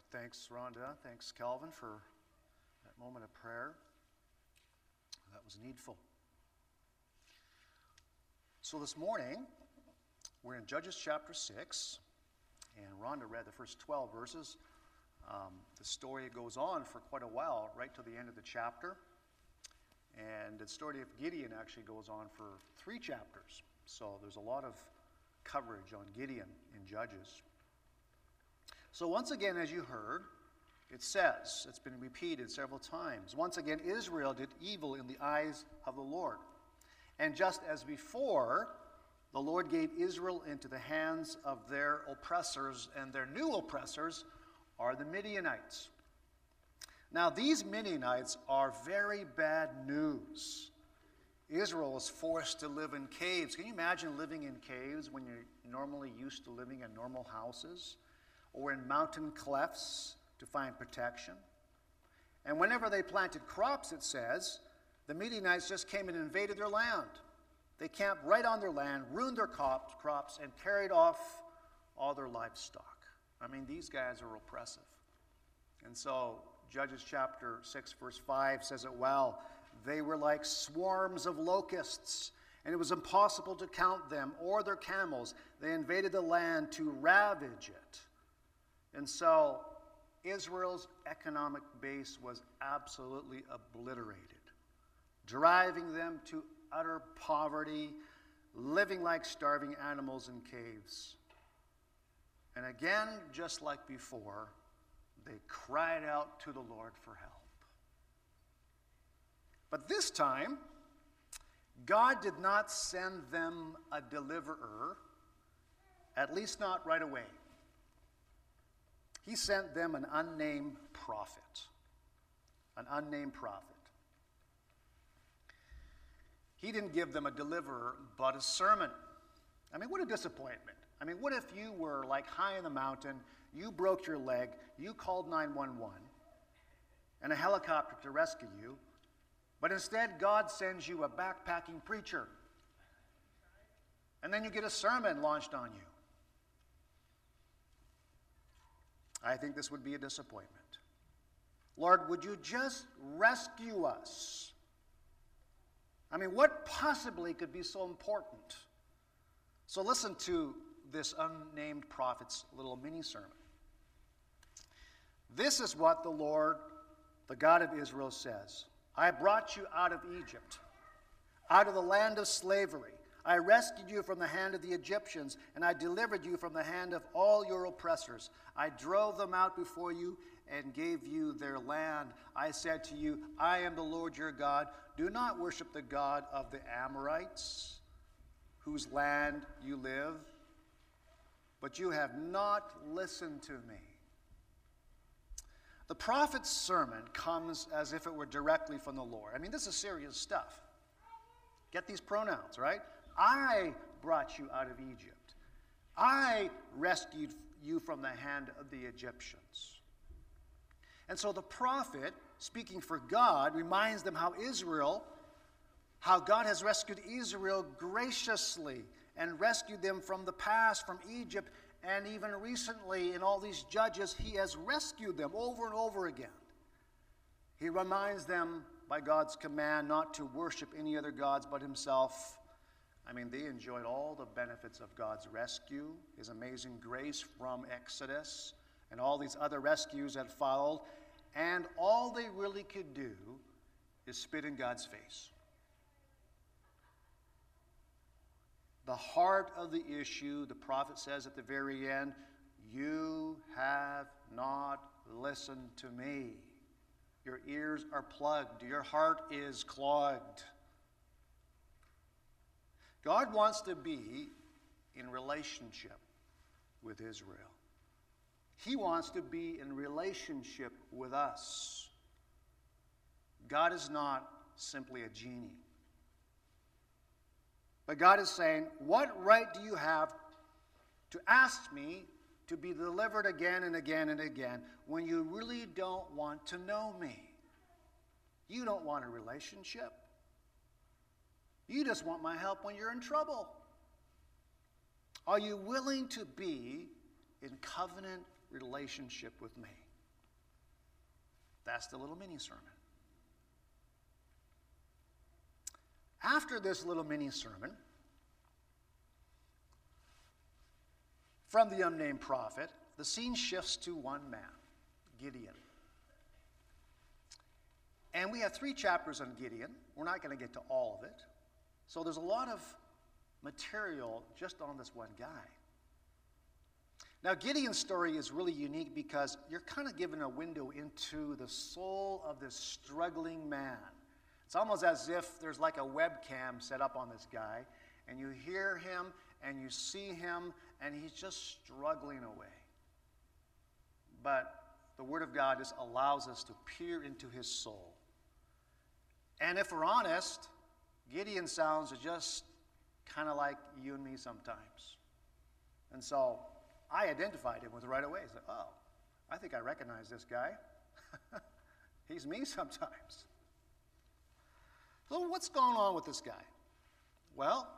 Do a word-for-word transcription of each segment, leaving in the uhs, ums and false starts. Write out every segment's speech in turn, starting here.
Thanks, Rhonda. Thanks, Calvin, for that moment of prayer. That was needful. So this morning, we're in Judges chapter six, and Rhonda read the first twelve verses. Um, the story goes on for quite a while, right to the end of the chapter. And the story of Gideon actually goes on for three chapters. So there's a lot of coverage on Gideon in Judges. So once again, as you heard, it says, it's been repeated several times, once again, Israel did evil in the eyes of the Lord. And just as before, the Lord gave Israel into the hands of their oppressors, and their new oppressors are the Midianites. Now, these Midianites are very bad news. Israel is forced to live in caves. Can you imagine living in caves when you're normally used to living in normal houses? Or in mountain clefts to find protection? And whenever they planted crops, it says, the Midianites just came and invaded their land. They camped right on their land, ruined their crops, and carried off all their livestock. I mean, these guys are oppressive. And so Judges chapter six, verse five says it well. They were like swarms of locusts, and it was impossible to count them or their camels. They invaded the land to ravage it. And so Israel's economic base was absolutely obliterated, driving them to utter poverty, living like starving animals in caves. And again, just like before, they cried out to the Lord for help. But this time, God did not send them a deliverer, at least not right away. He sent them an unnamed prophet. An unnamed prophet. He didn't give them a deliverer, but a sermon. I mean, what a disappointment. I mean, what if you were like high in the mountain, you broke your leg, you called nine one one, and a helicopter to rescue you, but instead God sends you a backpacking preacher, and then you get a sermon launched on you. I think this would be a disappointment. Lord, would you just rescue us? I mean, what possibly could be so important? So listen to this unnamed prophet's little mini sermon. This is what the Lord, the God of Israel, says. I brought you out of Egypt, out of the land of slavery. I rescued you from the hand of the Egyptians, and I delivered you from the hand of all your oppressors. I drove them out before you and gave you their land. I said to you, I am the Lord your God. Do not worship the God of the Amorites, whose land you live. But you have not listened to me. The prophet's sermon comes as if it were directly from the Lord. I mean, this is serious stuff. Get these pronouns, right? I brought you out of Egypt. I rescued you from the hand of the Egyptians. And so the prophet, speaking for God, reminds them how Israel, how God has rescued Israel graciously and rescued them from the past, from Egypt, and even recently in all these judges, he has rescued them over and over again. He reminds them by God's command not to worship any other gods but himself. I mean, they enjoyed all the benefits of God's rescue, his amazing grace from Exodus, and all these other rescues that followed. And all they really could do is spit in God's face. The heart of the issue, the prophet says at the very end, you have not listened to me. Your ears are plugged. Your heart is clogged. God wants to be in relationship with Israel. He wants to be in relationship with us. God is not simply a genie. But God is saying, what right do you have to ask me to be delivered again and again and again when you really don't want to know me? You don't want a relationship. You just want my help when you're in trouble. Are you willing to be in covenant relationship with me? That's the little mini sermon. After this little mini sermon from the unnamed prophet, the scene shifts to one man, Gideon. And we have three chapters on Gideon. We're not going to get to all of it. So there's a lot of material just on this one guy. Now, Gideon's story is really unique because you're kind of given a window into the soul of this struggling man. It's almost as if there's like a webcam set up on this guy, and you hear him and you see him, and he's just struggling away. But the Word of God just allows us to peer into his soul. And if we're honest, Gideon sounds just kind of like you and me sometimes. And so I identified him with right away. I said, oh, I think I recognize this guy. He's me sometimes. So what's going on with this guy? Well,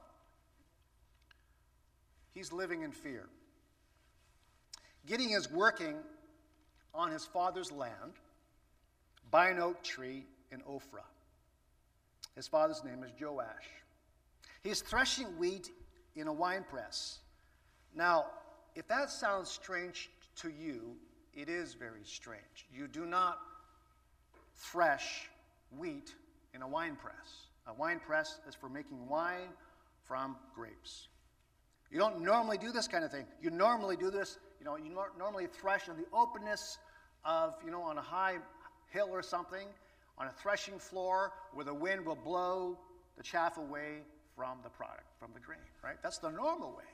he's living in fear. Gideon is working on his father's land by an oak tree in Ophrah. His father's name is Joash. He's threshing wheat in a winepress. Now, if that sounds strange to you, it is very strange. You do not thresh wheat in a wine press. A wine press is for making wine from grapes. You don't normally do this kind of thing. You normally do this, you know, you nor- normally thresh in the openness of, you know, on a high hill or something, on a threshing floor where the wind will blow the chaff away from the product, from the grain, right? That's the normal way.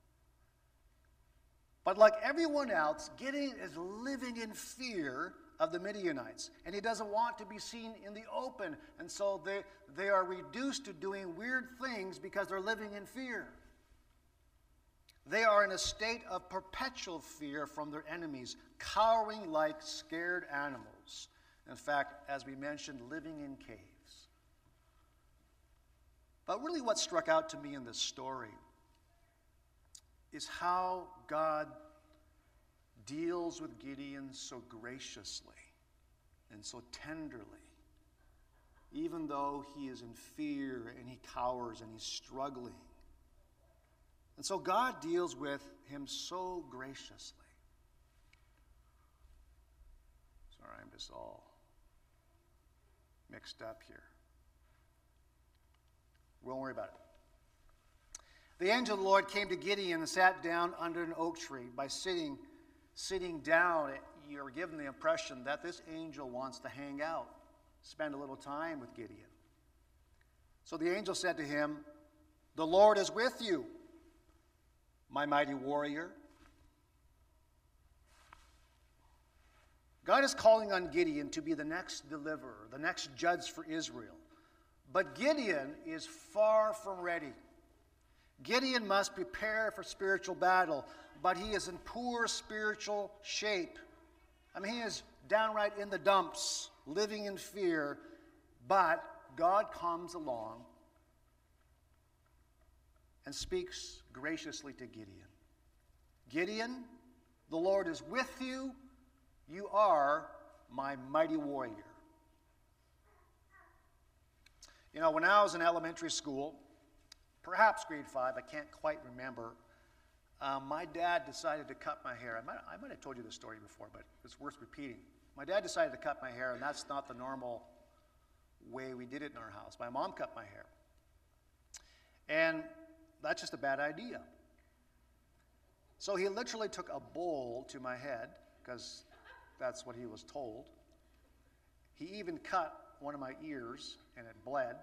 But like everyone else, Gideon is living in fear of the Midianites, and he doesn't want to be seen in the open, and so they, they are reduced to doing weird things because they're living in fear. They are in a state of perpetual fear from their enemies, cowering like scared animals. In fact, as we mentioned, living in caves. But really what struck out to me in this story is how God deals with Gideon so graciously and so tenderly, even though he is in fear and he cowers and he's struggling. And so God deals with him so graciously. Sorry, I'm just all mixed up here. We won't worry about it. The angel of the Lord came to Gideon and sat down under an oak tree. By sitting, sitting down, you're given the impression that this angel wants to hang out, spend a little time with Gideon. So the angel said to him, "The Lord is with you, my mighty warrior." God is calling on Gideon to be the next deliverer, the next judge for Israel. But Gideon is far from ready. Gideon must prepare for spiritual battle, but he is in poor spiritual shape. I mean, he is downright in the dumps, living in fear, but God comes along and speaks graciously to Gideon. Gideon, the Lord is with you. You are my mighty warrior. You know, when I was in elementary school, perhaps grade five, I can't quite remember, um, my dad decided to cut my hair. I might, I might have told you this story before, but it's worth repeating. My dad decided to cut my hair, and that's not the normal way we did it in our house. My mom cut my hair. And that's just a bad idea. So he literally took a bowl to my head, because that's what he was told. He even cut one of my ears, and it bled.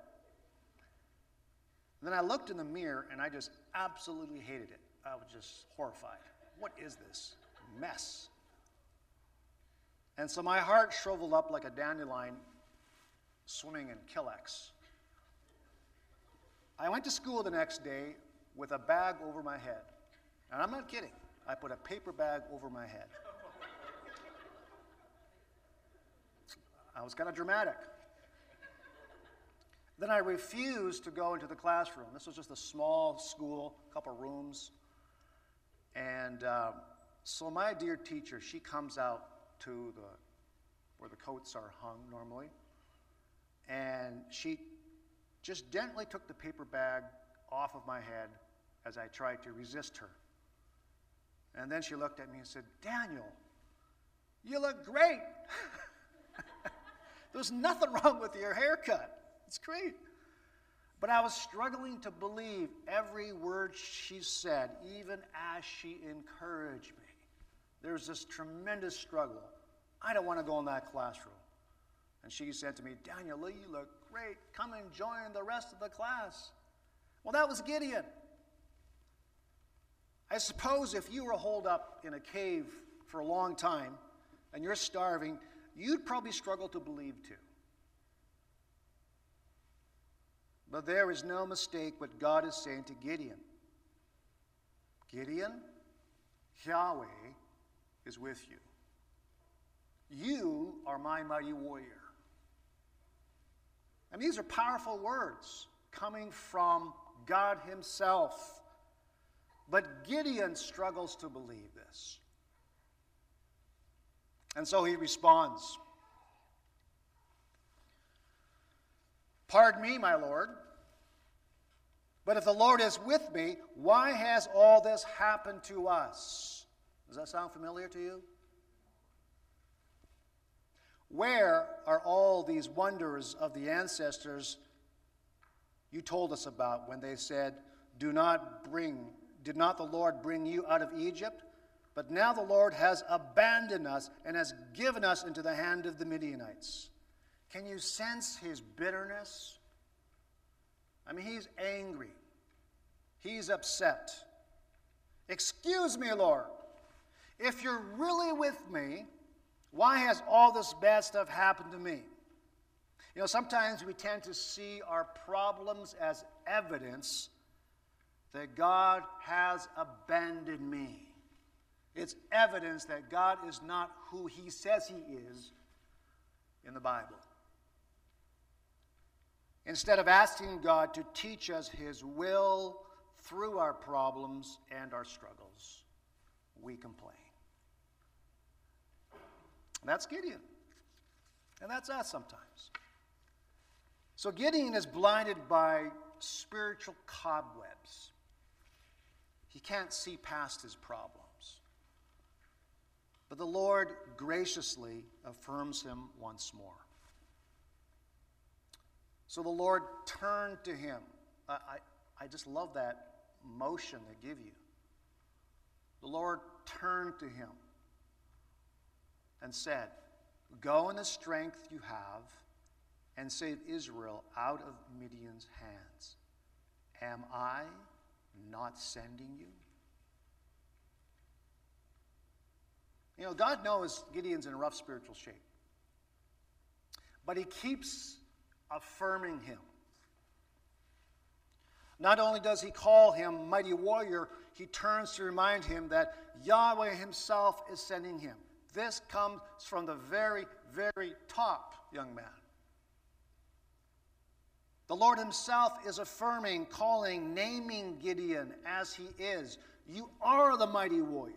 Then I looked in the mirror, and I just absolutely hated it. I was just horrified. What is this mess? And so my heart shriveled up like a dandelion swimming in Kilex. I went to school the next day with a bag over my head. And I'm not kidding. I put a paper bag over my head. I was kind of dramatic. Then I refused to go into the classroom. This was just a small school, a couple rooms. And uh, so my dear teacher, she comes out to the where the coats are hung normally. And she just gently took the paper bag off of my head as I tried to resist her. And then she looked at me and said, "Daniel, you look great." There's nothing wrong with your haircut. It's great. But I was struggling to believe every word she said, even as she encouraged me. There's this tremendous struggle. I don't want to go in that classroom. And she said to me, "Daniel Lee, you look great. Come and join the rest of the class." Well, that was Gideon. I suppose if you were holed up in a cave for a long time and you're starving, you'd probably struggle to believe too. But there is no mistake what God is saying to Gideon. Gideon, Yahweh is with you. You are my mighty warrior. And these are powerful words coming from God himself. But Gideon struggles to believe this. And so he responds, "Pardon me, my Lord, but if the Lord is with me, why has all this happened to us?" Does that sound familiar to you? Where are all these wonders of the ancestors you told us about when they said, "Do not bring, did not the Lord bring you out of Egypt? But now the Lord has abandoned us and has given us into the hand of the Midianites." Can you sense his bitterness? I mean, he's angry. He's upset. "Excuse me, Lord. If you're really with me, why has all this bad stuff happened to me?" You know, sometimes we tend to see our problems as evidence that God has abandoned me. It's evidence that God is not who he says he is in the Bible. Instead of asking God to teach us his will through our problems and our struggles, we complain. That's Gideon. And that's us sometimes. So Gideon is blinded by spiritual cobwebs. He can't see past his problems. But the Lord graciously affirms him once more. So the Lord turned to him. I, I, I just love that motion they give you. The Lord turned to him and said, "Go in the strength you have and save Israel out of Midian's hands. Am I not sending you?" You know, God knows Gideon's in rough spiritual shape. But he keeps affirming him. Not only does he call him mighty warrior, he turns to remind him that Yahweh himself is sending him. This comes from the very, very top, young man. The Lord himself is affirming, calling, naming Gideon as he is. You are the mighty warrior.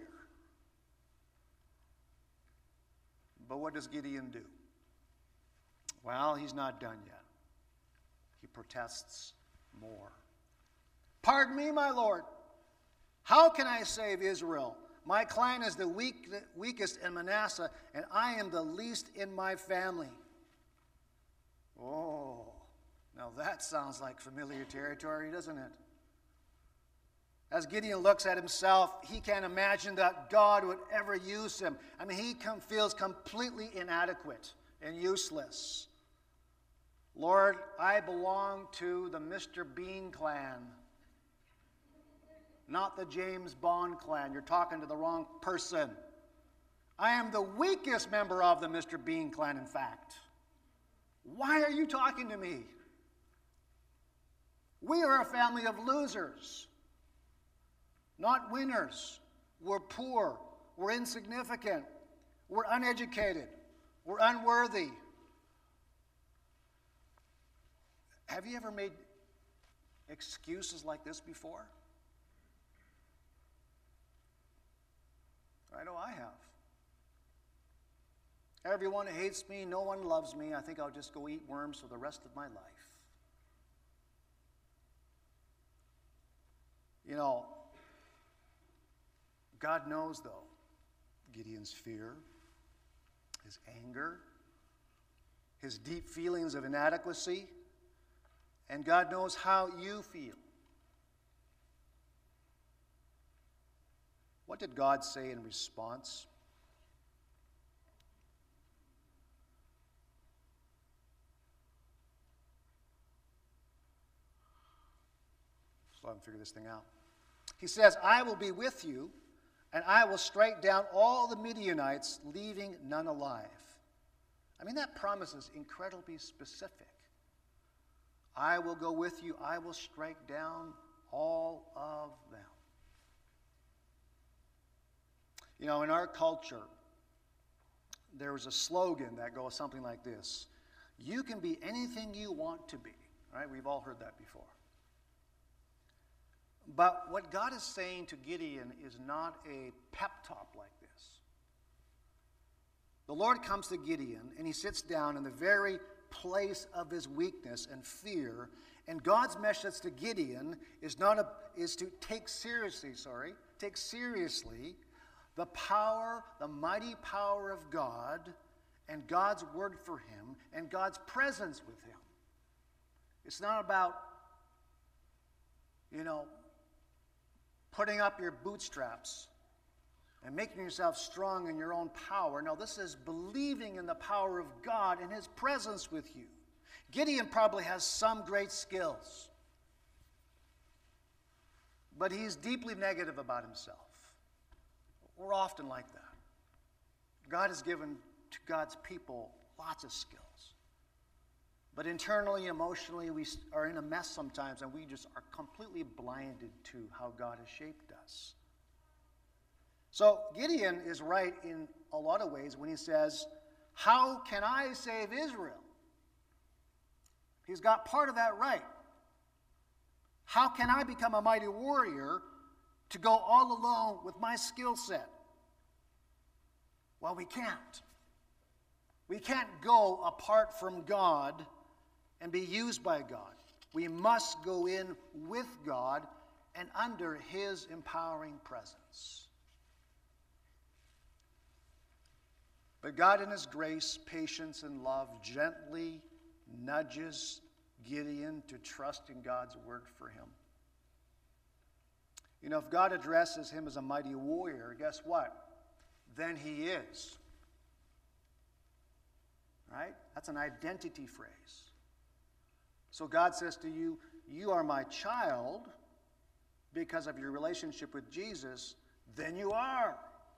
But what does Gideon do? Well, he's not done yet. He protests more. "Pardon me, my Lord. How can I save Israel? My clan is the weak, weakest in Manasseh, and I am the least in my family." Oh, now that sounds like familiar territory, doesn't it? As Gideon looks at himself, he can't imagine that God would ever use him. I mean, he com- feels completely inadequate and useless. "Lord, I belong to the Mister Bean clan, not the James Bond clan. You're talking to the wrong person. I am the weakest member of the Mister Bean clan, in fact. Why are you talking to me? We are a family of losers, not winners. We're poor. We're insignificant. We're uneducated. We're unworthy." Have you ever made excuses like this before? I know I have. Everyone hates me. No one loves me. I think I'll just go eat worms for the rest of my life. You know, God knows, though, Gideon's fear, his anger, his deep feelings of inadequacy, and God knows how you feel. What did God say in response? So let me figure this thing out. He says, I will be with you, and I will strike down all the Midianites, leaving none alive. I mean, that promise is incredibly specific. I will go with you. I will strike down all of them. You know, in our culture, there was a slogan that goes something like this: you can be anything you want to be. Right? We've all heard that before. But what God is saying to Gideon is not a pep talk like this. The Lord comes to Gideon, and he sits down in the very place of his weakness and fear, and God's message to Gideon is not a, is to take seriously, sorry, take seriously the power, the mighty power of God, and God's word for him, and God's presence with him. It's not about, you know, putting up your bootstraps and making yourself strong in your own power. No, this is believing in the power of God and his presence with you. Gideon probably has some great skills, but he's deeply negative about himself. We're often like that. God has given to God's people lots of skills. But internally, emotionally, we are in a mess sometimes, and we just are completely blinded to how God has shaped us. So Gideon is right in a lot of ways when he says, how can I save Israel? He's got part of that right. How can I become a mighty warrior to go all alone with my skill set? Well, we can't. We can't go apart from God and be used by God. We must go in with God and under his empowering presence. But God in his grace, patience, and love gently nudges Gideon to trust in God's word for him. You know, if God addresses him as a mighty warrior, guess what? Then he is. Right? That's an identity phrase. So God says to you, you are my child because of your relationship with Jesus, then you are.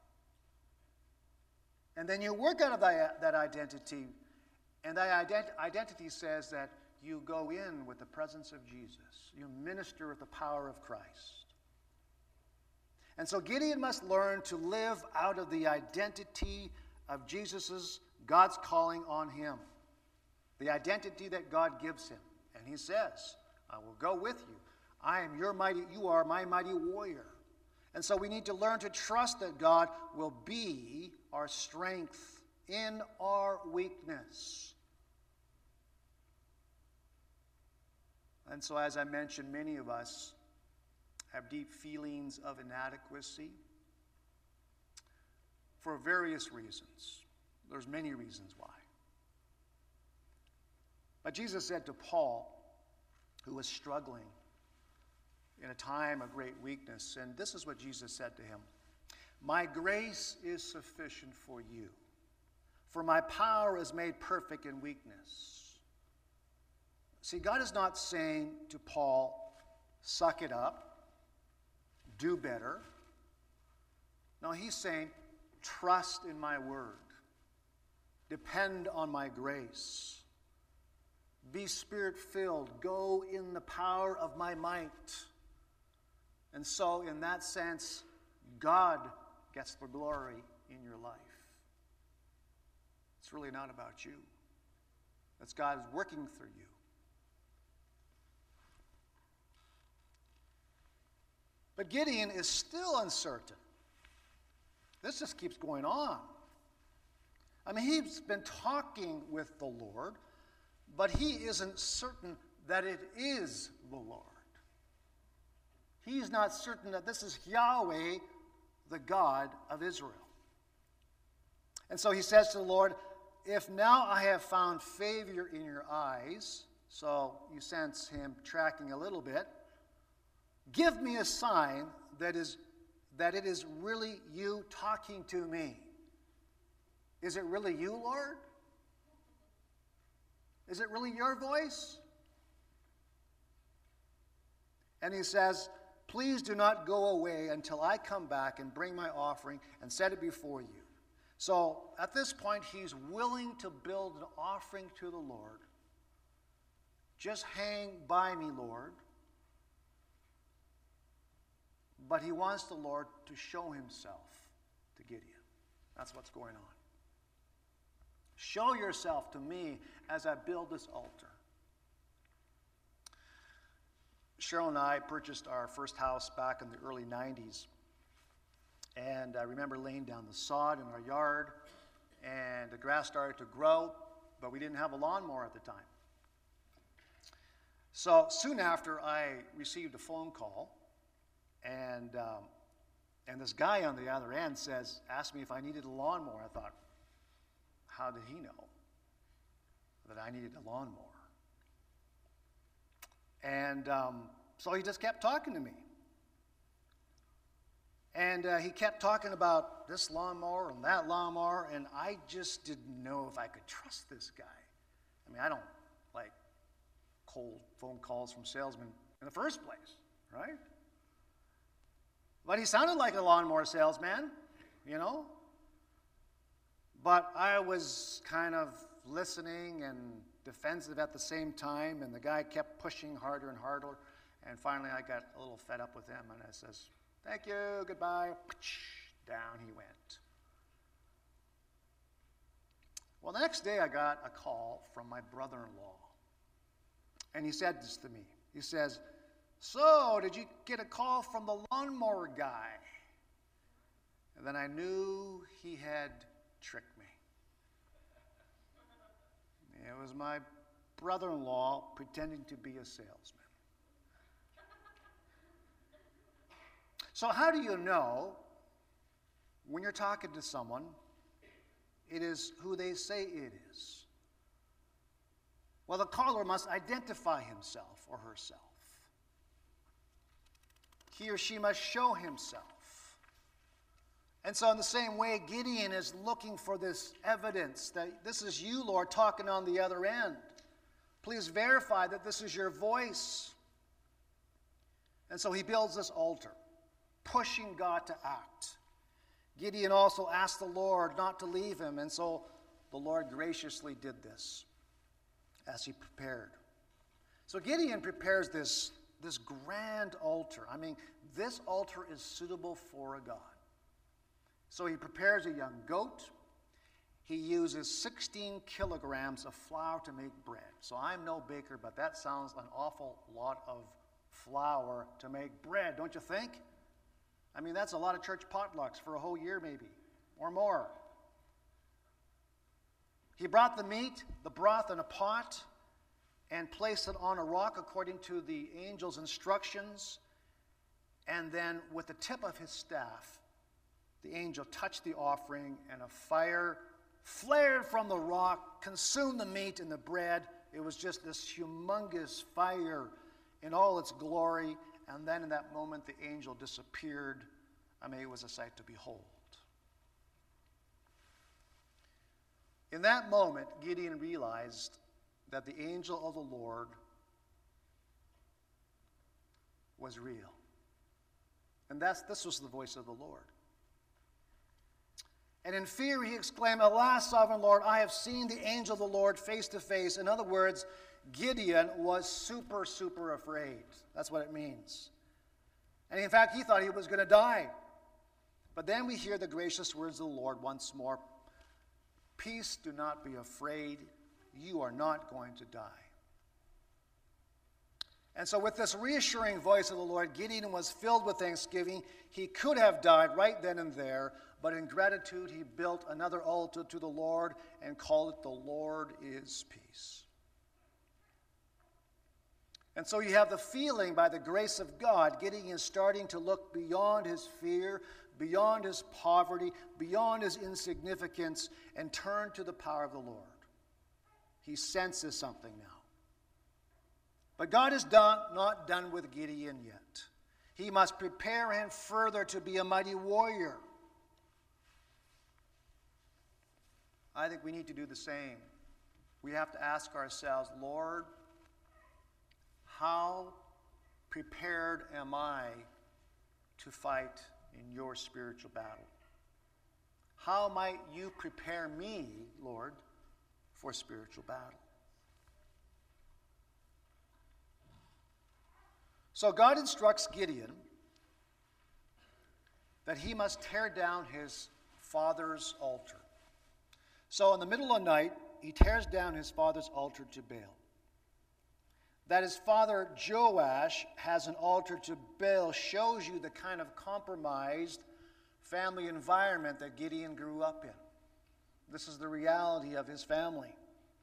And then you work out of that, that identity, and that ident- identity says that you go in with the presence of Jesus. You minister with the power of Christ. And so Gideon must learn to live out of the identity of Jesus' God's calling on him, the identity that God gives him. And he says, I will go with you. I am your mighty, you are my mighty warrior. And so we need to learn to trust that God will be our strength in our weakness. And so, as I mentioned, many of us have deep feelings of inadequacy for various reasons. There's many reasons why. But Jesus said to Paul, who was struggling in a time of great weakness, and this is what Jesus said to him: my grace is sufficient for you, for my power is made perfect in weakness. See, God is not saying to Paul, suck it up, do better. No, he's saying, trust in my word. Depend on my grace. Be spirit-filled. Go in the power of my might. And so, in that sense, God gets the glory in your life. It's really not about you. It's God working through you. But Gideon is still uncertain. This just keeps going on. I mean, he's been talking with the Lord, but he isn't certain that it is the Lord. He's not certain that this is Yahweh, the God of Israel. And so he says to the Lord, if now I have found favor in your eyes, so you sense him tracking a little bit, give me a sign that is that it is really you talking to me. Is it really you, Lord? Is it really your voice? And he says, please do not go away until I come back and bring my offering and set it before you. So at this point, he's willing to build an offering to the Lord. Just hang by me, Lord. But he wants the Lord to show himself to Gideon. That's what's going on. Show yourself to me as I build this altar. Cheryl and I purchased our first house back in the early nineties. And I remember laying down the sod in our yard, and the grass started to grow, but we didn't have a lawnmower at the time. So soon after, I received a phone call, and um, and this guy on the other end says, asked me if I needed a lawnmower. I thought, how did he know that I needed a lawnmower? And um, so he just kept talking to me. And uh, he kept talking about this lawnmower and that lawnmower, and I just didn't know if I could trust this guy. I mean, I don't like cold phone calls from salesmen in the first place, right? But he sounded like a lawnmower salesman, you know? But I was kind of listening and defensive at the same time, and the guy kept pushing harder and harder, and finally I got a little fed up with him, and I says, thank you, goodbye. Down he went. Well, the next day I got a call from my brother-in-law, and he said this to me. He says, so, did you get a call from the lawnmower guy? And then I knew he had tricked me. It was my brother-in-law pretending to be a salesman. So how do you know when you're talking to someone, it is who they say it is? Well, the caller must identify himself or herself. He or she must show himself. And so in the same way, Gideon is looking for this evidence that this is you, Lord, talking on the other end. Please verify that this is your voice. And so he builds this altar, pushing God to act. Gideon also asked the Lord not to leave him, and so the Lord graciously did this as he prepared. So Gideon prepares this, this grand altar. I mean, this altar is suitable for a god. So he prepares a young goat. He uses sixteen kilograms of flour to make bread. So I'm no baker, but that sounds an awful lot of flour to make bread, don't you think? I mean, that's a lot of church potlucks for a whole year maybe, or more. He brought the meat, the broth in a pot, and placed it on a rock according to the angel's instructions. And then with the tip of his staff, the angel touched the offering, and a fire flared from the rock, consumed the meat and the bread. It was just this humongous fire in all its glory. And then in that moment, the angel disappeared. I mean, it was a sight to behold. In that moment, Gideon realized that the angel of the Lord was real. And that's, this was the voice of the Lord. And in fear he exclaimed, alas, sovereign Lord, I have seen the angel of the Lord face to face. In other words, Gideon was super, super afraid. That's what it means. And in fact, he thought he was going to die. But then we hear the gracious words of the Lord once more. Peace, do not be afraid. You are not going to die. And so with this reassuring voice of the Lord, Gideon was filled with thanksgiving. He could have died right then and there, but in gratitude he built another altar to the Lord and called it "The Lord is Peace." And so you have the feeling, by the grace of God, Gideon is starting to look beyond his fear, beyond his poverty, beyond his insignificance, and turn to the power of the Lord. He senses something now. But God is done, not done with Gideon yet. He must prepare him further to be a mighty warrior. I think we need to do the same. We have to ask ourselves, Lord, how prepared am I to fight in your spiritual battle? How might you prepare me, Lord, for spiritual battle? So God instructs Gideon that he must tear down his father's altar. So in the middle of the night, he tears down his father's altar to Baal. That his father Joash has an altar to Baal shows you the kind of compromised family environment that Gideon grew up in. This is the reality of his family.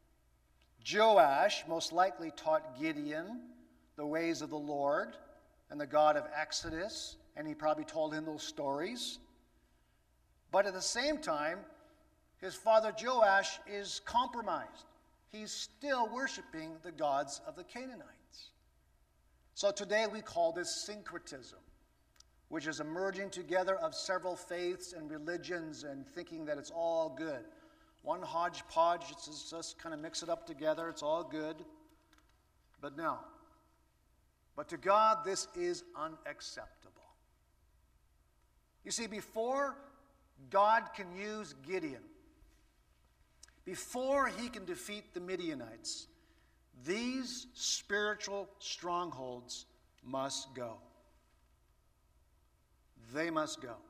Joash most likely taught Gideon the ways of the Lord and the God of Exodus, and he probably told him those stories. But at the same time, his father Joash is compromised. He's still worshiping the gods of the Canaanites. So today we call this syncretism, which is a merging together of several faiths and religions and thinking that it's all good. One hodgepodge, it's just kind of mix it up together, it's all good. But no. But to God, this is unacceptable. You see, before God can use Gideon, before he can defeat the Midianites, these spiritual strongholds must go. They must go.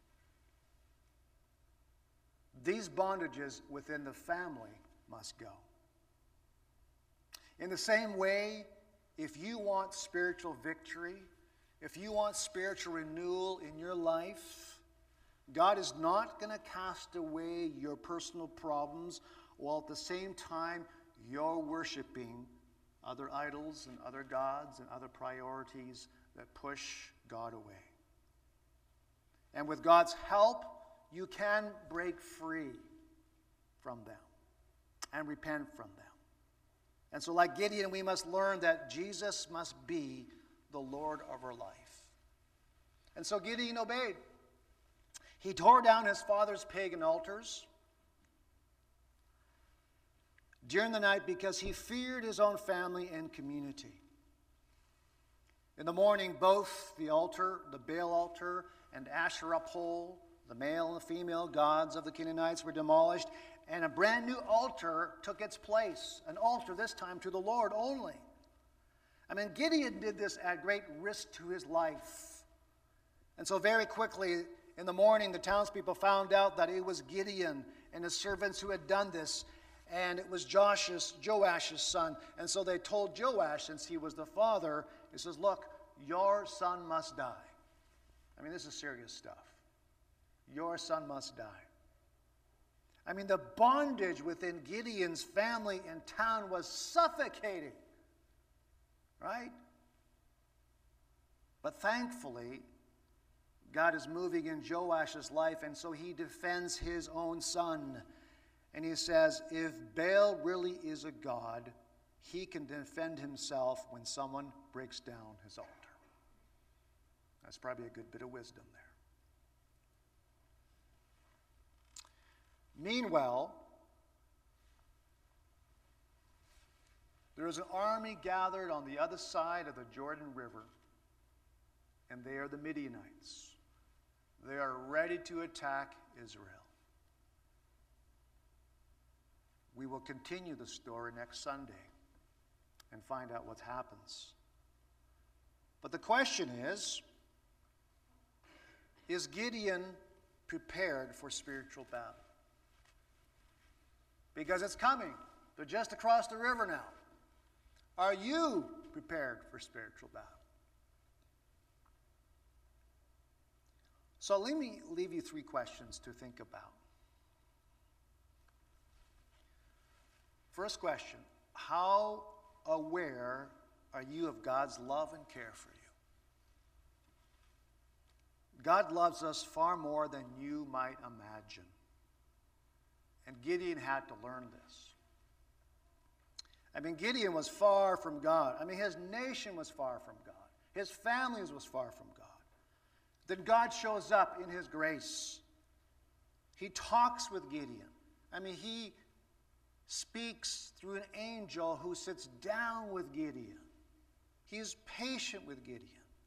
These bondages within the family must go. In the same way, if you want spiritual victory, if you want spiritual renewal in your life, God is not going to cast away your personal problems while at the same time you're worshiping other idols and other gods and other priorities that push God away. And with God's help, you can break free from them and repent from them. And so like Gideon, we must learn that Jesus must be the Lord of our life. And so Gideon obeyed. He tore down his father's pagan altars during the night because he feared his own family and community. In the morning, both the altar, the Baal altar, and Asherah pole, the male and the female gods of the Canaanites, were demolished, and a brand new altar took its place, an altar this time to the Lord only. I mean, Gideon did this at great risk to his life. And so very quickly, in the morning, the townspeople found out that it was Gideon and his servants who had done this, and it was Josh's, Joash's son. And so they told Joash, since he was the father, he says, look, your son must die. I mean, this is serious stuff. Your son must die. I mean, the bondage within Gideon's family and town was suffocating, right? But thankfully, God is moving in Joash's life, and so he defends his own son. And he says, if Baal really is a god, he can defend himself when someone breaks down his altar. That's probably a good bit of wisdom there. Meanwhile, there is an army gathered on the other side of the Jordan River, and they are the Midianites. They are ready to attack Israel. We will continue the story next Sunday and find out what happens. But the question is, is Gideon prepared for spiritual battle? Because it's coming. They're just across the river now. Are you prepared for spiritual battle. So let me leave you three questions to think about. First question, how aware are you of God's love and care for you? God loves us far more than you might imagine. And Gideon had to learn this. I mean, Gideon was far from God. I mean, his nation was far from God. His family was far from God. Then God shows up in his grace. He talks with Gideon. I mean, he speaks through an angel who sits down with Gideon. He is patient with Gideon.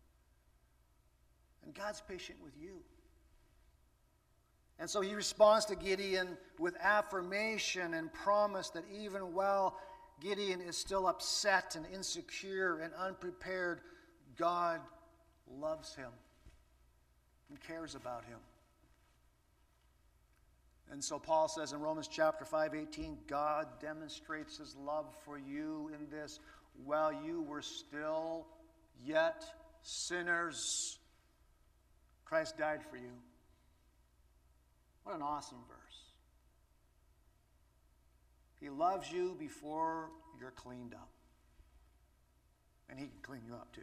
And God's patient with you. And so he responds to Gideon with affirmation and promise that even while Gideon is still upset and insecure and unprepared, God loves him and cares about him. And so Paul says in Romans chapter five eighteen, God demonstrates his love for you in this: while you were still yet sinners, Christ died for you. What an awesome verse. He loves you before you're cleaned up. And he can clean you up too.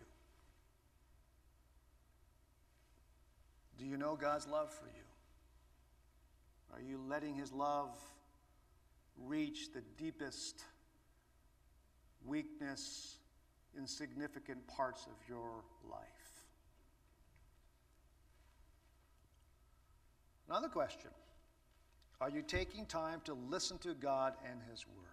Do you know God's love for you? Are you letting his love reach the deepest weakness, insignificant parts of your life? Another question. Are you taking time to listen to God and his word?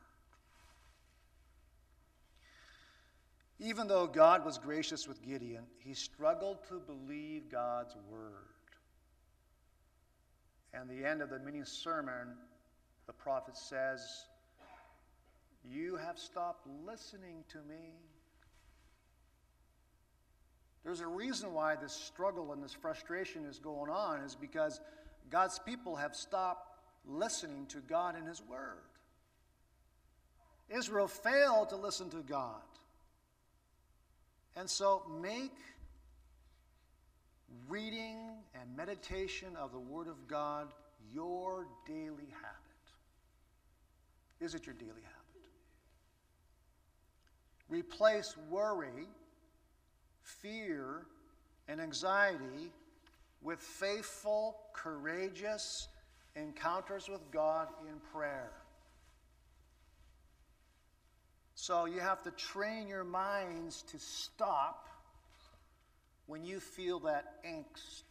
Even though God was gracious with Gideon, he struggled to believe God's word. And the end of the mini sermon, the prophet says, "You have stopped listening to me." There's a reason why this struggle and this frustration is going on, is because God's people have stopped listening to God and his word. Israel failed to listen to God. And so make reading and meditation of the word of God your daily habit. Is it your daily habit? Replace worry, fear, and anxiety with faithful, courageous encounters with God in prayer. So you have to train your minds to stop when you feel that angst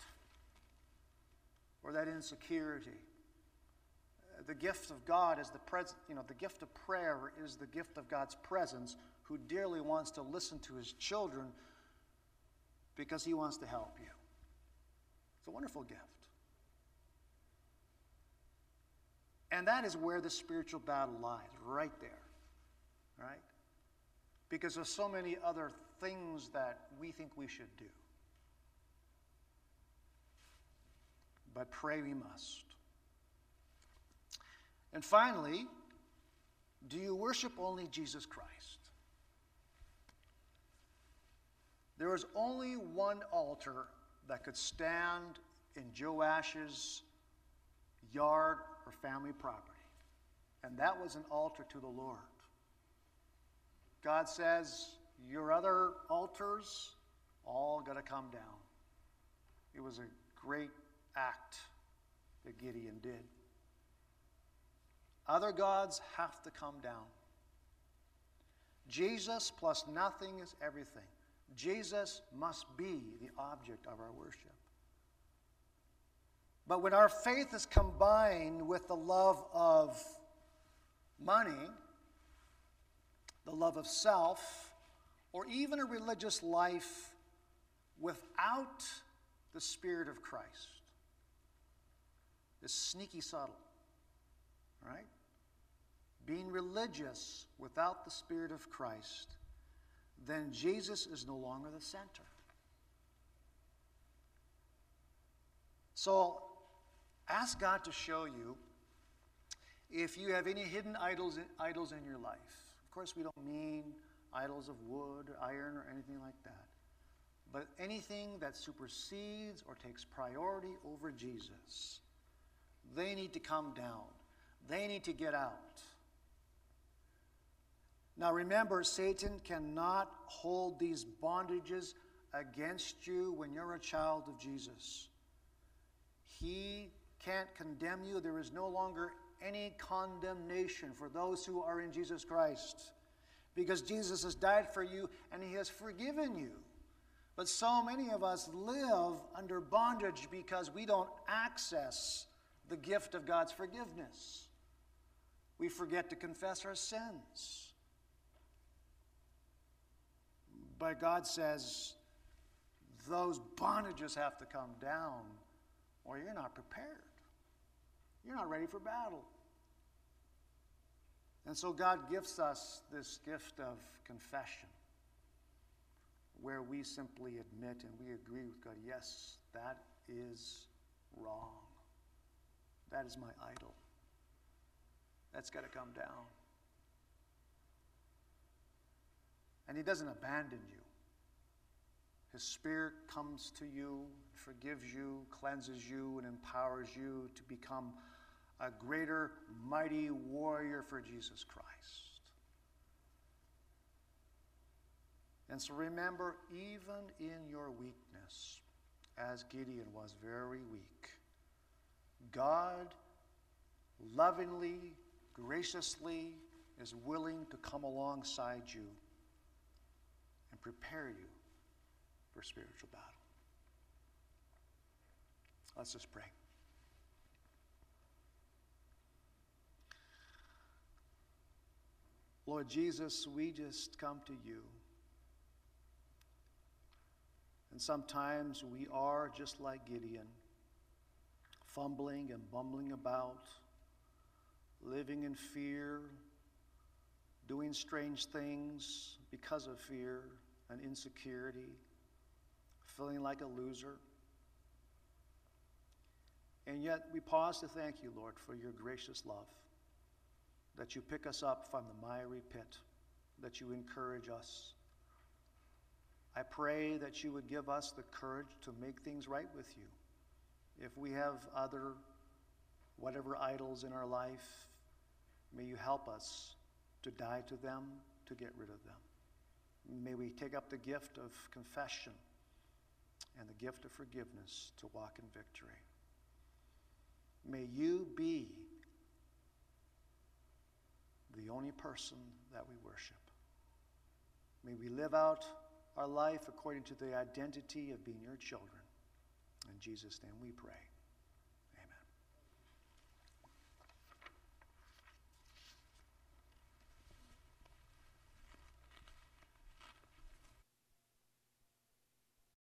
or that insecurity. The gift of God is the pres- you know, the gift of prayer is the gift of God's presence, who dearly wants to listen to his children because he wants to help you. It's a wonderful gift. And that is where the spiritual battle lies, right there, right? Because there's so many other things that we think we should do. But pray we must. And finally, do you worship only Jesus Christ? There is only one altar that could stand in Joash's yard or family property, and that was an altar to the Lord. God says, your other altars all got to come down. It was a great act that Gideon did. Other gods have to come down. Jesus plus nothing is everything. Jesus must be the object of our worship. But when our faith is combined with the love of money, the love of self, or even a religious life without the Spirit of Christ, it's sneaky subtle, right? Being religious without the Spirit of Christ, then Jesus is no longer the center. So ask God to show you if you have any hidden idols, idols in your life. Of course, we don't mean idols of wood, or iron, or anything like that. But anything that supersedes or takes priority over Jesus, they need to come down. They need to get out. Now remember, Satan cannot hold these bondages against you when you're a child of Jesus. He can't condemn you. There is no longer any condemnation for those who are in Jesus Christ, because Jesus has died for you and he has forgiven you. But so many of us live under bondage because we don't access the gift of God's forgiveness. We forget to confess our sins. But God says those bondages have to come down, or you're not prepared. You're not ready for battle. And so God gives us this gift of confession, where we simply admit and we agree with God, yes, that is wrong. That is my idol. That's got to come down. And he doesn't abandon you. His Spirit comes to you, forgives you, cleanses you, and empowers you to become a greater, mighty warrior for Jesus Christ. And so remember, even in your weakness, as Gideon was very weak, God lovingly, graciously is willing to come alongside you and prepare you for spiritual battle. Let's just pray. Lord Jesus, we just come to you. And sometimes we are just like Gideon, fumbling and bumbling about, living in fear, doing strange things because of fear and insecurity, feeling like a loser. And yet we pause to thank you, Lord, for your gracious love, that you pick us up from the miry pit, that you encourage us. I pray that you would give us the courage to make things right with you. If we have other, whatever idols in our life, may you help us to die to them, to get rid of them. May we take up the gift of confession and the gift of forgiveness to walk in victory. May you be the only person that we worship. May we live out our life according to the identity of being your children. In Jesus' name we pray.